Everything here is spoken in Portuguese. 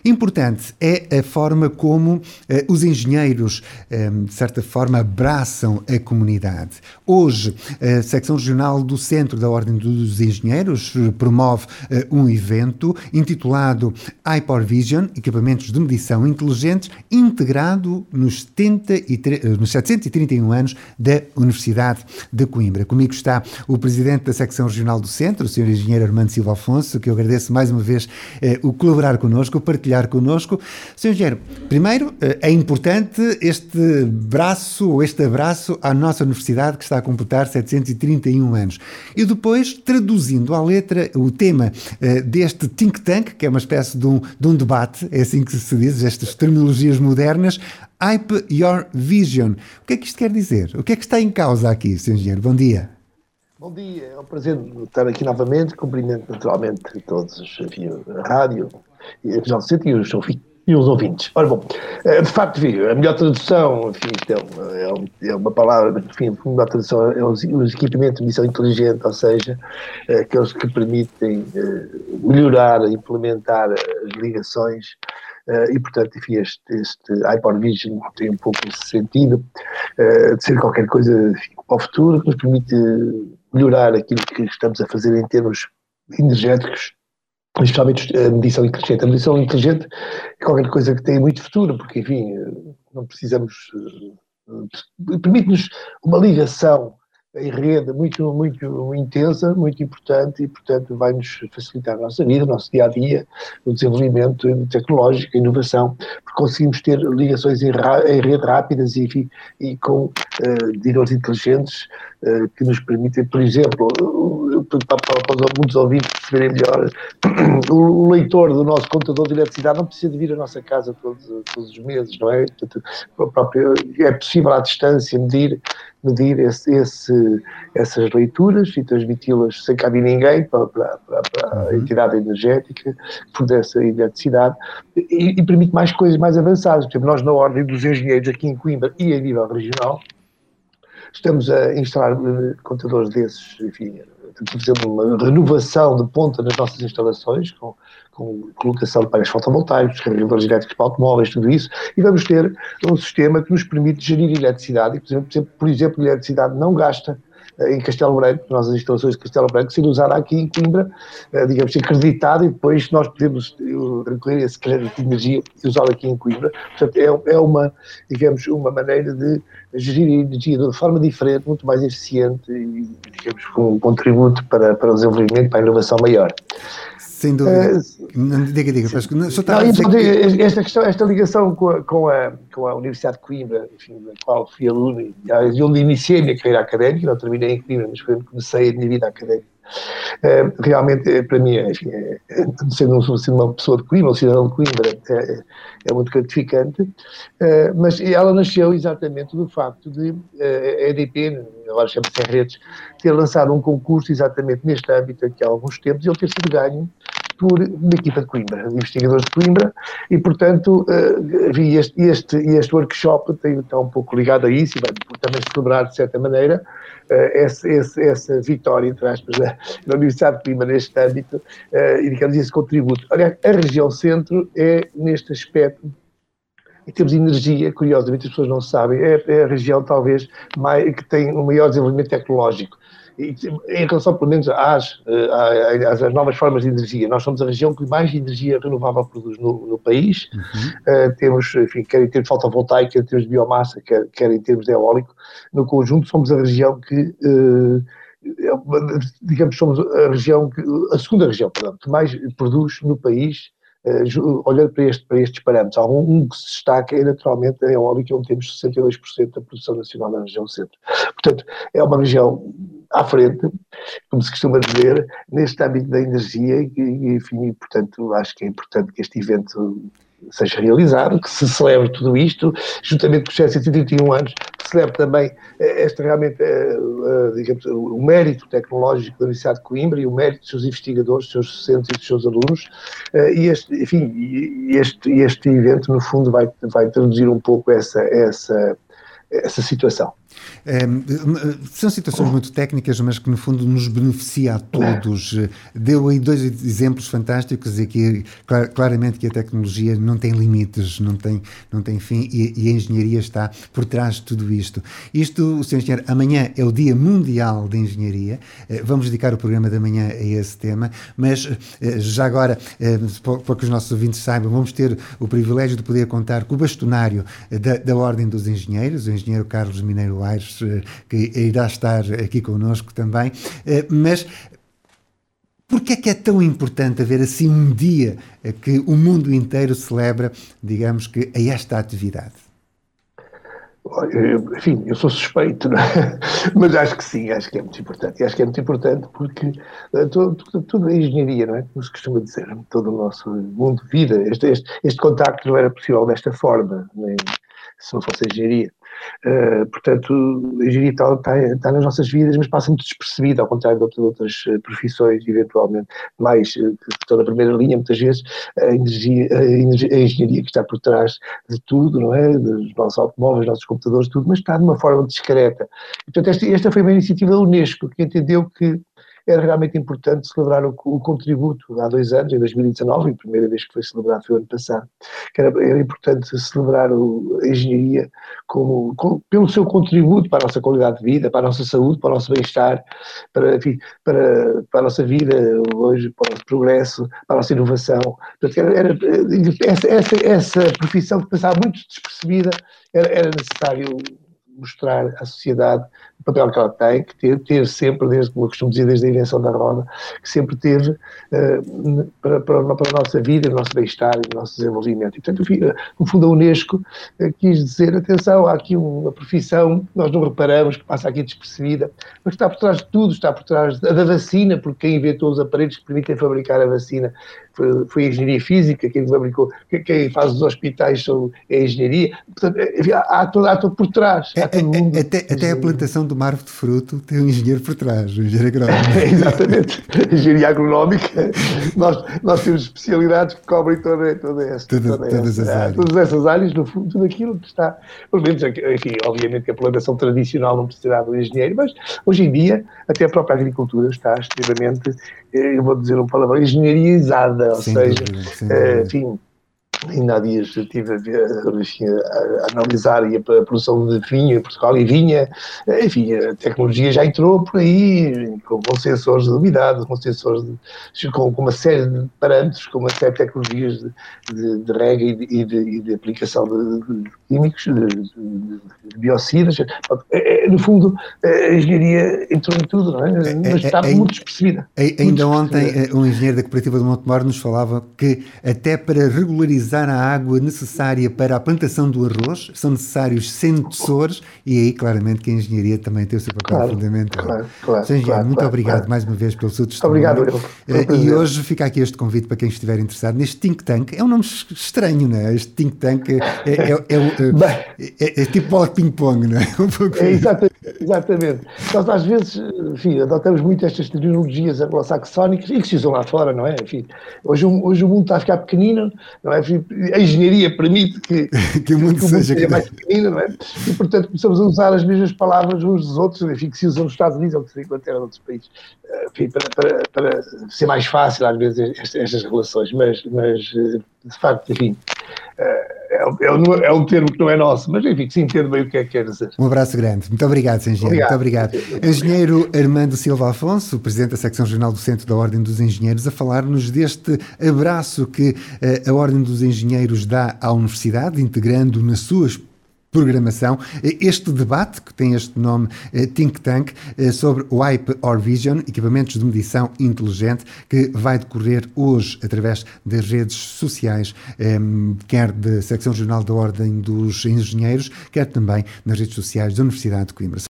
Importante é a forma como os engenheiros, de certa forma, abraçam a comunidade. Hoje, a Secção Regional do Centro da Ordem dos Engenheiros promove um evento intitulado iPowerVision, equipamentos de medição inteligentes, integrado nos 731 anos da Universidade de Coimbra. Comigo está o Presidente da Secção Regional do Centro, o Sr. Engenheiro Armando Silva Afonso, que eu agradeço mais uma vez o colaborar connosco, o partilhar connosco. Sr. Engenheiro, primeiro, é importante este abraço à nossa universidade que está a completar 731 anos. E depois, traduzindo à letra o tema deste think tank, que é uma espécie de um debate, é assim que se diz, estas terminologias modernas, Hype Your Vision. O que é que isto quer dizer? O que é que está em causa aqui, Sr. Engenheiro? Bom dia. Bom dia, é um prazer estar aqui novamente. Cumprimento naturalmente todos, enfim, a rádio, e os ouvintes. Ora bom, de facto, enfim, a melhor tradução, enfim, é uma palavra, enfim, a melhor tradução é os equipamentos de medição inteligente, ou seja, aqueles que permitem melhorar, implementar as ligações. E, portanto, enfim, este iPowerVision tem um pouco esse sentido de ser qualquer coisa, enfim, para o futuro, que nos permite melhorar aquilo que estamos a fazer em termos energéticos, especialmente a medição inteligente. A medição inteligente é qualquer coisa que tem muito futuro, porque, enfim, não precisamos... permite-nos uma ligação em rede muito intensa, muito importante e, portanto, vai-nos facilitar a nossa vida, o nosso dia-a-dia, o desenvolvimento tecnológico, a inovação, porque conseguimos ter ligações em rede rápidas e com diretores inteligentes que nos permitem, por exemplo, para muitos ouvintes perceberem melhor, o leitor do nosso contador de eletricidade não precisa de vir à nossa casa todos os meses, não é? Portanto, é possível à distância medir essas leituras e transmiti-las sem caber ninguém para a entidade energética que fornece a eletricidade e permite mais coisas mais avançadas. Por exemplo, nós na Ordem dos Engenheiros aqui em Coimbra e a nível regional estamos a instalar contadores desses, enfim, fazendo uma renovação de ponta nas nossas instalações, com colocação de painéis fotovoltaicos, carregadores elétricos para automóveis, tudo isso, e vamos ter um sistema que nos permite gerir eletricidade, e, por exemplo, a eletricidade não gasta em Castelo Branco, nas instalações de Castelo Branco, sendo usada aqui em Coimbra, digamos, acreditada, e depois nós podemos recolher esse crédito de energia e usá-lo aqui em Coimbra. Portanto, é uma, digamos, uma maneira de gerir a energia de forma diferente, muito mais eficiente e, digamos, com um contributo para o desenvolvimento, para a inovação maior. Sem dúvida. Diga. Esta ligação com a Universidade de Coimbra, enfim, da qual fui aluno e onde iniciei a minha carreira académica, não terminei em Coimbra, mas foi onde comecei a minha vida académica. Realmente, para mim, enfim, sendo uma pessoa de Coimbra, um cidadão de Coimbra, é muito gratificante, mas ela nasceu exatamente do facto de a EDP, agora chama-se Redes, ter lançado um concurso exatamente neste âmbito aqui há alguns tempos e ele ter sido ganho por uma equipa de Coimbra, de investigadores de Coimbra, e, portanto, este workshop está um pouco ligado a isso e vai também celebrar, de certa maneira, essa vitória, entre aspas, da Universidade de Coimbra neste âmbito, e, digamos, esse contributo. Aliás, a região centro é, neste aspecto, em termos de energia, curiosamente as pessoas não sabem, é a região talvez que tem o maior desenvolvimento tecnológico. E, em relação, pelo menos, às novas formas de energia, nós somos a região que mais energia renovável produz no país. Temos, enfim, quer em termos de fotovoltaico, quer em termos de biomassa, quer em termos de eólico. No conjunto, somos a região que, digamos, somos a segunda região, que mais produz no país, olhando para estes parâmetros. Há um que se destaca, naturalmente, a eólica, onde temos 62% da produção nacional da região centro. Portanto, é uma região à frente, como se costuma dizer, neste âmbito da energia e, enfim, portanto, acho que é importante que este evento seja realizado, que se celebre tudo isto, juntamente com os 731 anos, que celebre também realmente, digamos, o mérito tecnológico da Universidade de Coimbra e o mérito dos seus investigadores, dos seus docentes e dos seus alunos, e este evento, no fundo, vai traduzir um pouco essa situação. São situações muito técnicas, mas que no fundo nos beneficia a todos. Deu aí 2 exemplos fantásticos e que claramente que a tecnologia não tem limites, não tem fim e a engenharia está por trás de tudo isto. Isto, Sr. Engenheiro, amanhã é o Dia Mundial da Engenharia. Vamos dedicar o programa da manhã a esse tema, mas já agora, para que os nossos ouvintes saibam, vamos ter o privilégio de poder contar com o bastonário da Ordem dos Engenheiros, o engenheiro Carlos Mineiro Aires, que irá estar aqui connosco também. Mas porquê é que é tão importante haver assim um dia que o mundo inteiro celebra, digamos que, a esta atividade? Enfim, eu sou suspeito, não é? Mas acho que sim, acho que é muito importante. E acho que é muito importante porque toda a engenharia, não é? Como se costuma dizer, todo o nosso mundo de vida, este contacto não era possível desta forma, nem se não fosse a engenharia. Portanto, a engenharia está nas nossas vidas, mas passa muito despercebida, ao contrário de outras profissões, eventualmente mais que estão na primeira linha, muitas vezes a engenharia que está por trás de tudo, não é? Dos nossos automóveis, dos nossos computadores, tudo, mas está de uma forma discreta. E, portanto, esta foi uma iniciativa da Unesco, que entendeu que era realmente importante celebrar o contributo há 2 anos, em 2019, a primeira vez que foi celebrado foi o ano passado, que era importante celebrar a engenharia pelo seu contributo para a nossa qualidade de vida, para a nossa saúde, para o nosso bem-estar, para a nossa vida hoje, para o nosso progresso, para a nossa inovação. Portanto, essa profissão que passava muito despercebida, era necessário mostrar à sociedade o papel que ela tem, que ter sempre, como eu costumo dizer, desde a invenção da roda, que sempre teve para a nossa vida, o nosso bem-estar e o nosso desenvolvimento. E, portanto, no fundo, a Unesco quis dizer, atenção, há aqui uma profissão que nós não reparamos, que passa aqui despercebida, mas que está por trás de tudo, está por trás da vacina, porque quem inventou os aparelhos que permitem fabricar a vacina foi a engenharia física, quem fabricou, quem faz os hospitais é a engenharia. Portanto, há todo por trás. Até a plantação de uma árvore de fruto tem um engenheiro por trás, um engenheiro agrónomo. Exatamente. Engenharia agronómica, nós temos especialidades que cobrem todas essas áreas, no fundo, tudo aquilo que está, pelo menos, enfim, obviamente que a plantação tradicional não precisará do engenheiro, mas hoje em dia até a própria agricultura está extremamente, eu vou dizer um palavrão, engenhariizada, ou seja, enfim, ainda há dias estive a analisar a produção de vinho em Portugal, e vinha, enfim, a tecnologia já entrou por aí, com sensores de umidade, com uma série de parâmetros, com uma série de tecnologias de rega e de aplicação de químicos, de biocidas. No fundo, a engenharia entrou em tudo, não é? Mas está muito despercebida. Ainda ontem, um engenheiro da Cooperativa do Montemor nos falava que até para regularizar a água necessária para a plantação do arroz são necessários sensores, e aí claramente que a engenharia também tem o seu papel fundamental. Sr. Engenheiro, muito obrigado mais uma vez pelo seu testemunho. Obrigado, e hoje fica aqui este convite para quem estiver interessado neste think tank. É um nome estranho, não é? Este think tank é tipo bola de ping-pong, não é? Exatamente. Nós às vezes, enfim, adotamos muito estas tecnologias anglo-saxónicas e que se usam lá fora, não é? Enfim, hoje o mundo está a ficar pequenino, não é? A engenharia permite que o mundo seja mais pequenino, não é? E, portanto, começamos a usar as mesmas palavras uns dos outros, enfim, que se usam nos Estados Unidos ou que se Inglaterra ou outros países, enfim, para ser mais fácil, às vezes, estas relações. Mas de facto, enfim, é um termo que não é nosso, mas enfim, que se entende bem o que é que quer dizer. Um abraço grande. Muito obrigado, Sr. Engenheiro. Muito obrigado. Engenheiro Armando Silva Afonso, Presidente da Secção Regional do Centro da Ordem dos Engenheiros, a falar-nos deste abraço que a Ordem dos Engenheiros dá à Universidade, integrando na sua programação este debate, que tem este nome Think Tank, sobre o Wipe Our Vision, equipamentos de medição inteligente, que vai decorrer hoje através das redes sociais, quer da Secção Regional da Ordem dos Engenheiros, quer também nas redes sociais da Universidade de Coimbra.